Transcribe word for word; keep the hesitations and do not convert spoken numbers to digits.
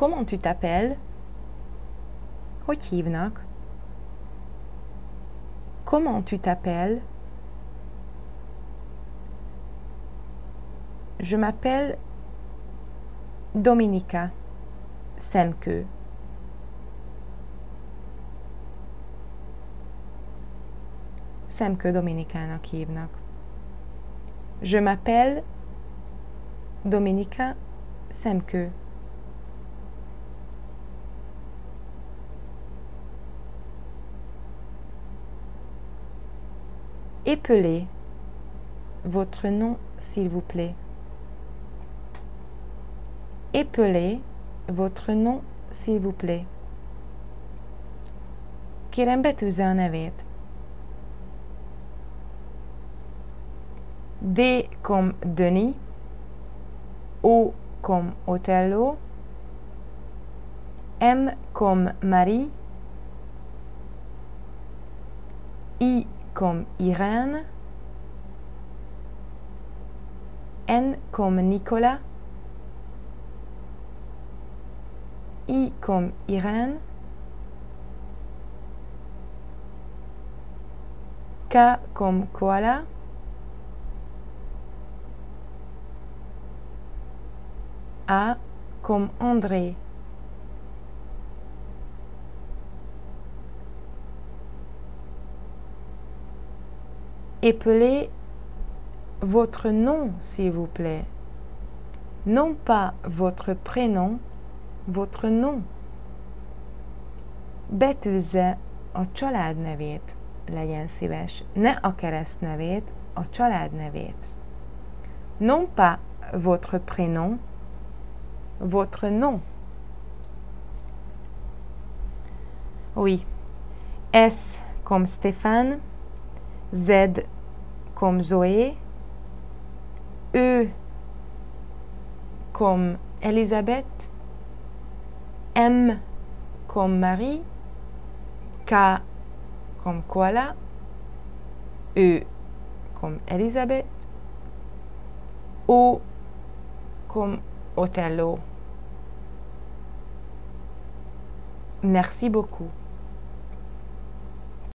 Comment tu t'appelles? Hogy hívnak? Comment tu t'appelles? Je m'appelle Dominika. Szemkő. Szemkő Dominikának hívnak. Je m'appelle Dominika Szemkő. Épelez votre nom, s'il vous plaît. Épelez votre nom, s'il vous plaît. Kérem, betűzze a nevét. D comme Denis, O comme Othello, M comme Marie, I comme Irène, N comme Nicolas, I comme Irène, K comme Koala, A comme André. Épelez votre nom, s'il vous plaît. Non pas votre prénom, votre nom. Betűzze a családnevét, legyen szíves. Ne a keresztnevét, a családnevét. Non pas votre prénom, votre nom. Oui. S comme Stéphane, Z comme Zoé, E comme Elisabeth, M comme Marie, K comme Koala, E comme Elisabeth, O comme Othello. Merci beaucoup.